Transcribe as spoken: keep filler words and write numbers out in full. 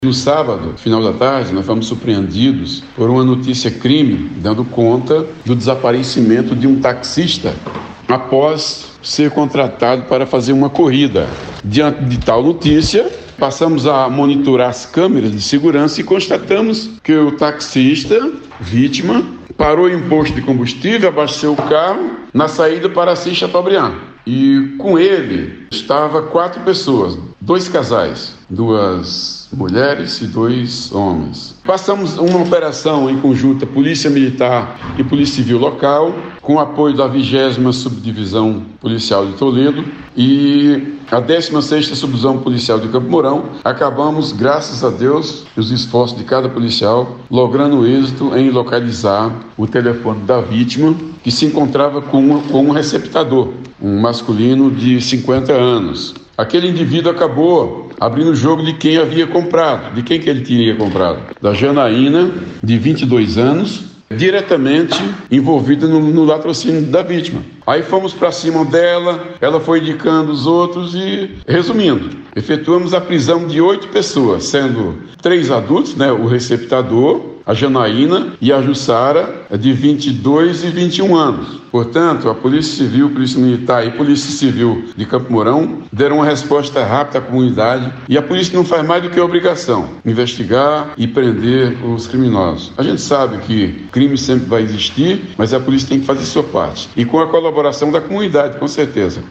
No sábado, final da tarde, nós fomos surpreendidos por uma notícia crime dando conta do desaparecimento de um taxista após ser contratado para fazer uma corrida. Diante de tal notícia, passamos a monitorar as câmeras de segurança e constatamos que o taxista, vítima, parou em um posto de combustível, abasteceu o carro na saída para Assis Chateaubriand. E com ele estava quatro pessoas, dois casais, duas mulheres e dois homens. Passamos uma operação em conjunta Polícia Militar e Polícia Civil local, com apoio da vigésima Subdivisão Policial de Toledo e a décima sexta Subdivisão Policial de Campo Mourão. Acabamos, graças a Deus, os esforços de cada policial, logrando êxito em localizar o telefone da vítima, que se encontrava com, com um receptador, um masculino de cinquenta anos. Aquele indivíduo acabou abrindo o jogo de quem havia comprado. De quem que ele teria comprado? Da Janaína, de vinte e dois anos, diretamente envolvida no, no latrocínio da vítima. Aí fomos para cima dela, ela foi indicando os outros e, resumindo, efetuamos a prisão de oito pessoas, sendo três adultos, né, o receptador, a Janaína e a Jussara, de vinte e dois e vinte e um anos. Portanto, a Polícia Civil, Polícia Militar e Polícia Civil de Campo Mourão deram uma resposta rápida à comunidade e a polícia não faz mais do que a obrigação, investigar e prender os criminosos. A gente sabe que crime sempre vai existir, mas a polícia tem que fazer sua parte. E com a colaboração da comunidade, com certeza.